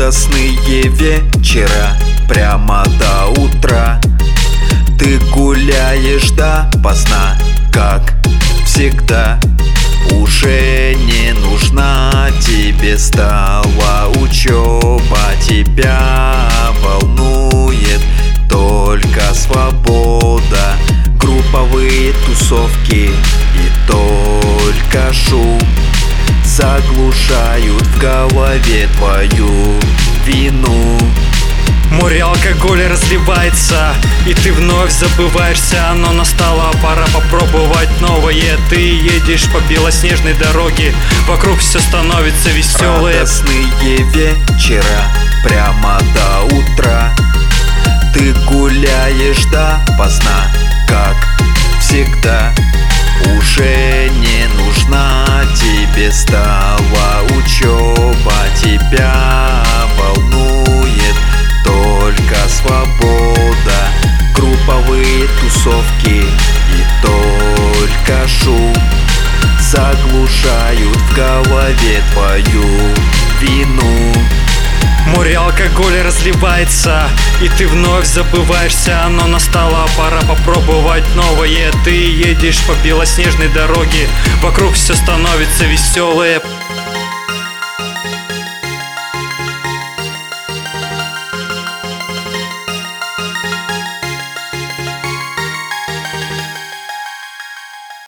Радостные вечера прямо до утра. Ты гуляешь допоздна, как всегда. Уже не нужна тебе стала учеба. Тебя волнует только свобода, групповые тусовки и только шум заглушают в голове твою вину. Море алкоголя разливается, и ты вновь забываешься. Но настала пора попробовать новое. Ты едешь по белоснежной дороге, вокруг все становится веселое. Радостные вечера прямо до утра. Ты гуляешь допоздна, как всегда. Уже не нужна тебе стала учеба. Тебя волнует только свобода, групповые тусовки и только шум заглушают в голове твою вину. Море алкоголя разливается, и ты вновь забываешься. Но настала пора попробовать новое. Ты едешь по белоснежной дороге, вокруг все становится веселое.